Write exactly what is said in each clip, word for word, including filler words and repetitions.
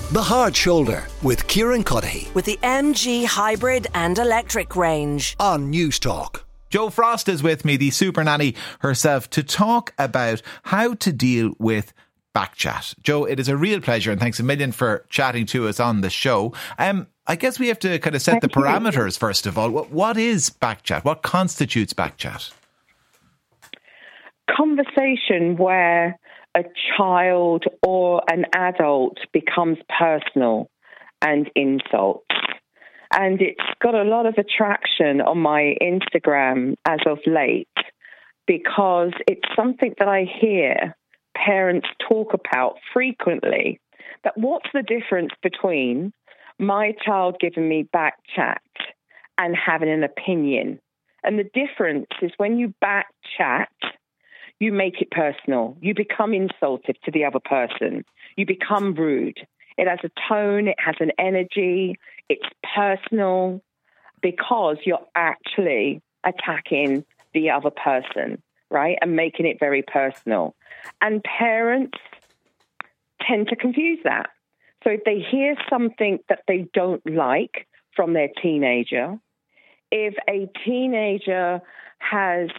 The Hard Shoulder with Kieran Cuddihy with the M G Hybrid and Electric range on News Talk. Jo Frost is with me, the super nanny herself, to talk about how to deal with backchat. Jo, it is a real pleasure, and thanks a million for chatting to us on the show. Um, I guess we have to kind of set Thank the parameters you. first of all. What, what is backchat? What constitutes backchat? Conversation where a child or an adult becomes personal and insults. And it's got a lot of attraction on my Instagram as of late because it's something that I hear parents talk about frequently. That what's the difference between my child giving me back chat and having an opinion? And the difference is when you back chat, you make it personal. You become insultive to the other person. You become rude. It has a tone. It has an energy. It's personal because you're actually attacking the other person, right? And making it very personal. And parents tend to confuse that. So if they hear something that they don't like from their teenager, if a teenager has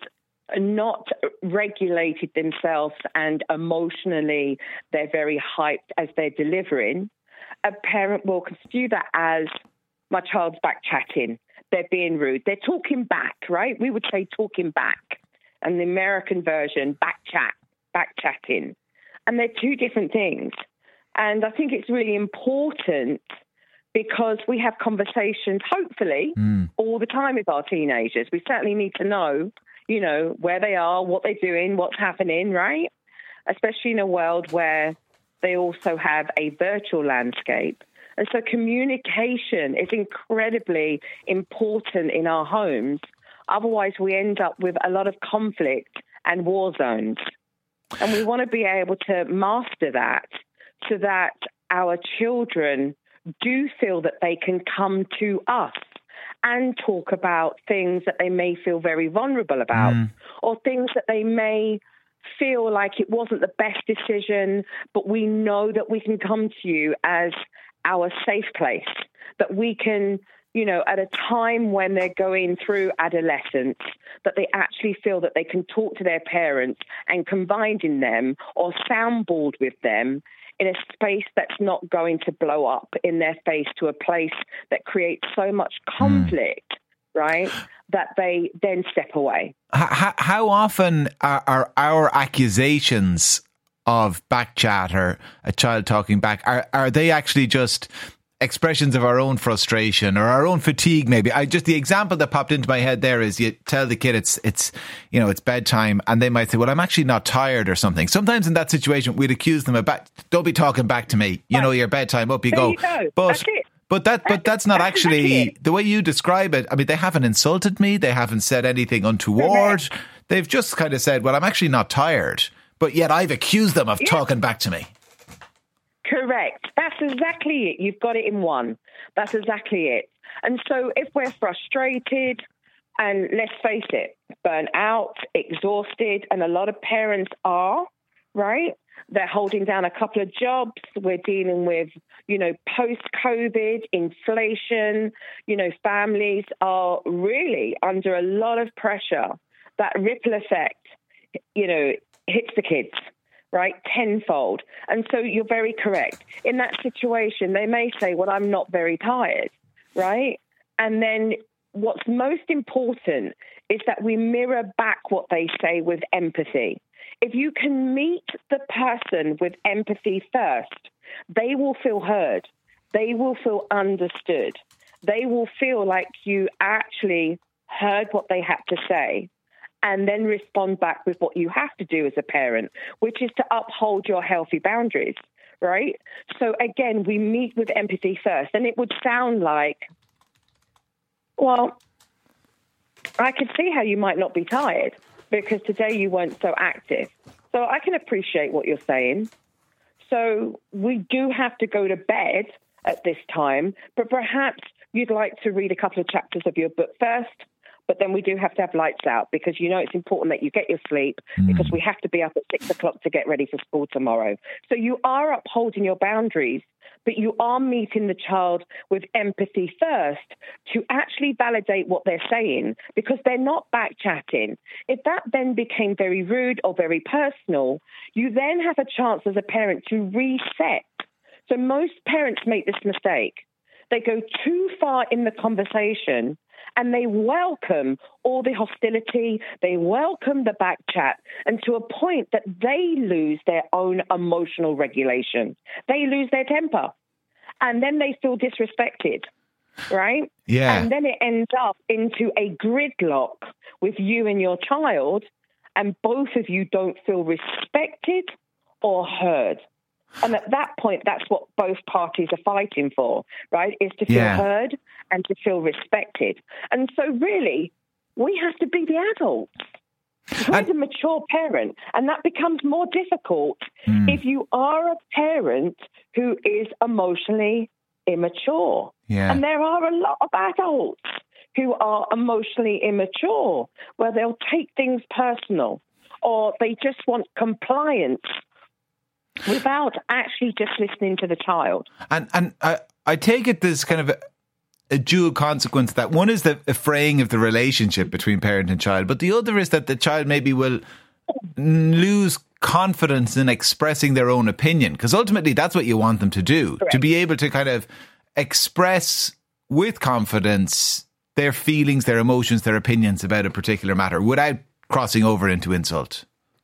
not regulated themselves and emotionally they're very hyped as they're delivering, a parent will construe that as my child's back chatting. They're being rude. They're talking back, right? We would say talking back. And the American version, back chat, back chatting. And they're two different things. And I think it's really important because we have conversations, hopefully, mm. all the time with our teenagers. We certainly need to know you know, where they are, what they're doing, what's happening, right? Especially in a world where they also have a virtual landscape. And so communication is incredibly important in our homes. Otherwise, we end up with a lot of conflict and war zones. And we want to be able to master that so that our children do feel that they can come to us and talk about things that they may feel very vulnerable about mm. or things that they may feel like it wasn't the best decision, but we know that we can come to you as our safe place, that we can, you know, at a time when they're going through adolescence, that they actually feel that they can talk to their parents and confide in them or soundboard with them in a space that's not going to blow up in their face to a place that creates so much conflict, mm. right, that they then step away. How, how often are, are our accusations of backchat or a child talking back, are, are they actually just expressions of our own frustration or our own fatigue? Maybe I just the example that popped into my head there is you tell the kid it's it's you know it's bedtime and they might say, well, I'm actually not tired or something. Sometimes in that situation we'd accuse them of back, don't be talking back to me, you right. know, your bedtime, up you there go. You go. But that's it. but that that's, but that's not that's actually exactly the way you describe it. I mean, they haven't insulted me, they haven't said anything untoward. Correct. They've just kind of said, well, I'm actually not tired, but yet I've accused them of yeah. talking back to me. Correct. That's exactly it. You've got it in one. That's exactly it. And so if we're frustrated and let's face it, burnt out, exhausted, and a lot of parents are, right? They're holding down a couple of jobs. We're dealing with, you know, post-COVID, inflation. You know, families are really under a lot of pressure. That ripple effect, you know, hits the kids. Right, tenfold. And so you're very correct. In that situation, they may say, well, I'm not very tired, right? And then what's most important is that we mirror back what they say with empathy. If you can meet the person with empathy first, they will feel heard. They will feel understood. They will feel like you actually heard what they had to say, and then respond back with what you have to do as a parent, which is to uphold your healthy boundaries, right? So again, we meet with empathy first. And it would sound like, well, I could see how you might not be tired because today you weren't so active. So I can appreciate what you're saying. So we do have to go to bed at this time, but perhaps you'd like to read a couple of chapters of your book first, but then we do have to have lights out because, you know, it's important that you get your sleep mm. because we have to be up at six o'clock to get ready for school tomorrow. So you are upholding your boundaries, but you are meeting the child with empathy first to actually validate what they're saying because they're not back-chatting. If that then became very rude or very personal, you then have a chance as a parent to reset. So most parents make this mistake. They go too far in the conversation and they welcome all the hostility, they welcome the back chat, and to a point that they lose their own emotional regulation. They lose their temper, and then they feel disrespected, right? Yeah. And then it ends up into a gridlock with you and your child, and both of you don't feel respected or heard. And at that point, that's what both parties are fighting for, right, is to feel yeah. heard and to feel respected. And so really, we have to be the adults. We're and, the mature parent. And that becomes more difficult mm. if you are a parent who is emotionally immature. Yeah. And there are a lot of adults who are emotionally immature, where they'll take things personal or they just want compliance without actually just listening to the child. And and I, I take it there's kind of a, a dual consequence. That one is the, the fraying of the relationship between parent and child, but the other is that the child maybe will lose confidence in expressing their own opinion, because ultimately that's what you want them to do. Correct. To be able to kind of express with confidence their feelings, their emotions, their opinions about a particular matter without crossing over into insult.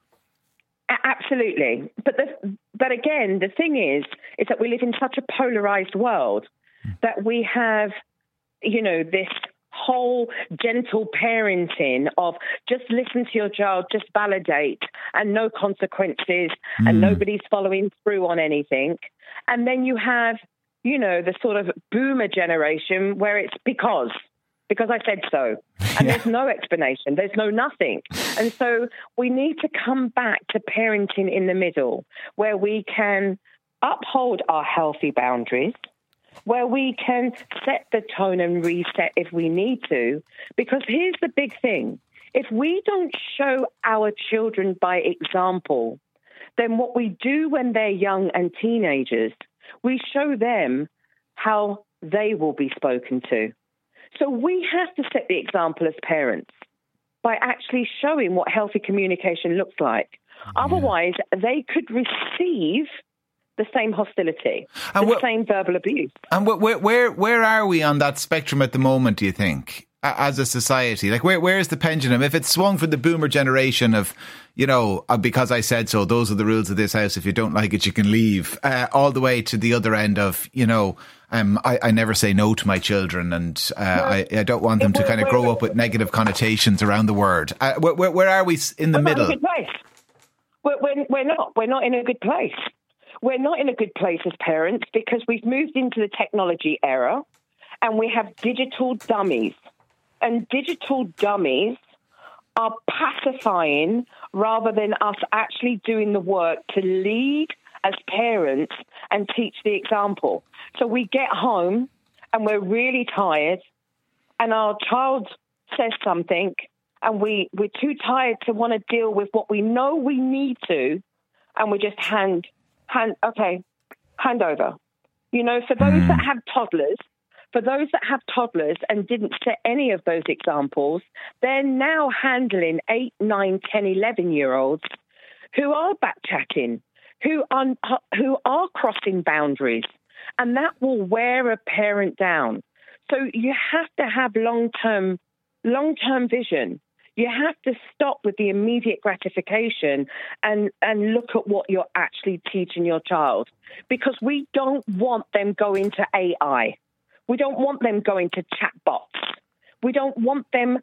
Absolutely. But the, but again, the thing is, is that we live in such a polarized world that we have, you know, this whole gentle parenting of just listen to your child, just validate, and no consequences, mm. and nobody's following through on anything. And then you have, you know, the sort of boomer generation where it's because. Because I said so. And yeah. there's no explanation. There's no nothing. And so we need to come back to parenting in the middle, where we can uphold our healthy boundaries, where we can set the tone and reset if we need to. Because here's the big thing. If we don't show our children by example, then what we do when they're young and teenagers, we show them how they will be spoken to. So we have to set the example as parents by actually showing what healthy communication looks like. Yeah. Otherwise, they could receive the same hostility, and the wh- same verbal abuse. And wh- where, where where are we on that spectrum at the moment, do you think, as a society? Like, where where is the pendulum? If it's swung from the boomer generation of, you know, uh, because I said so, those are the rules of this house, if you don't like it, you can leave, uh, all the way to the other end of, you know, Um, I, I never say no to my children, and uh, I, I don't want them to kind of grow up with negative connotations around the word. Uh, where, where are we in the we're middle? Not in a good place. We're, we're, we're not. We're not in a good place. We're not in a good place as parents because we've moved into the technology era, and we have digital dummies. And digital dummies are pacifying rather than us actually doing the work to lead as parents and teach the example. So we get home and we're really tired and our child says something and we, we're too tired to want to deal with what we know we need to, and we just hand, hand, okay, hand over. You know, for those that have toddlers, for those that have toddlers and didn't set any of those examples, they're now handling eight, nine, ten, eleven-year-olds who are back-chatting, who are, who are crossing boundaries, and that will wear a parent down. So you have to have long-term, long-term vision. You have to stop with the immediate gratification and, and look at what you're actually teaching your child, because we don't want them going to A I. We don't want them going to chatbots. We don't want them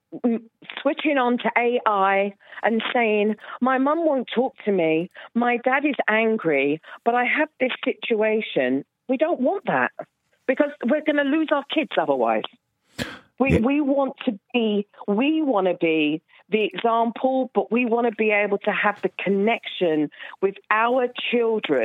switching on to A I and saying, my mum won't talk to me, my dad is angry, but I have this situation. We don't want that, because we're going to lose our kids otherwise. We yeah. we want to be, we want to be the example, but we want to be able to have the connection with our children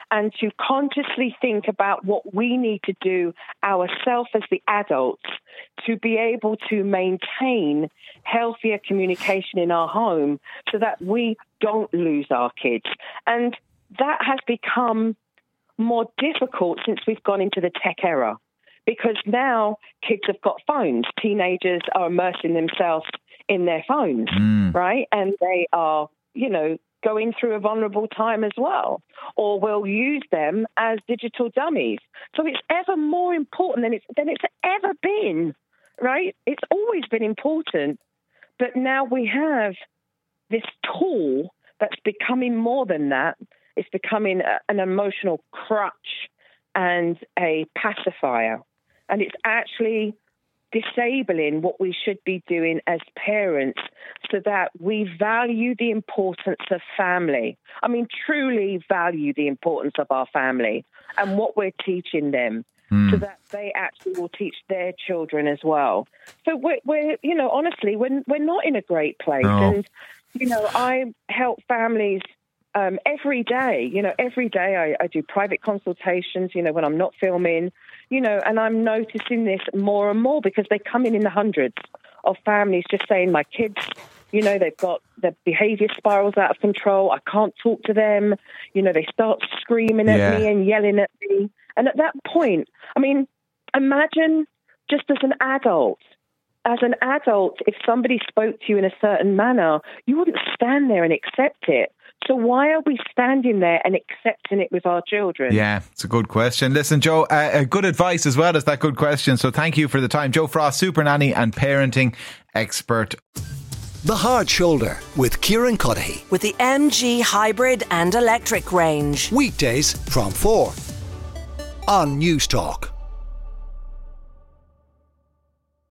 and to consciously think about what we need to do ourselves as the adults to be able to maintain healthier communication in our home so that we don't lose our kids. And that has become more difficult since we've gone into the tech era, because now kids have got phones. Teenagers are immersing themselves in their phones, mm. right? And they are, you know, going through a vulnerable time as well, or will use them as digital dummies. So it's ever more important than it's, than it's ever been, right? It's always been important, but now we have this tool that's becoming more than that. It's becoming a, an emotional crutch and a pacifier. And it's actually disabling what we should be doing as parents so that we value the importance of family. I mean, truly value the importance of our family and what we're teaching them mm. so that they actually will teach their children as well. So we're, we're you know, honestly, we're, we're not in a great place. No. And, you know, I help families um, every day. You know, every day I, I do private consultations, you know, when I'm not filming. You know, and I'm noticing this more and more because they come in in the hundreds of families just saying, my kids, you know, they've got their behaviour spirals out of control. I can't talk to them. You know, they start screaming at yeah. me and yelling at me. And at that point, I mean, imagine just as an adult, as an adult, if somebody spoke to you in a certain manner, you wouldn't stand there and accept it. So why are we standing there and accepting it with our children? Yeah, it's a good question. Listen, Joe, uh, good advice as well as that good question. So thank you for the time. Joe Frost, super nanny and parenting expert. The Hard Shoulder with Kieran Cuddihy. With the M G hybrid and electric range. Weekdays from four on News Talk.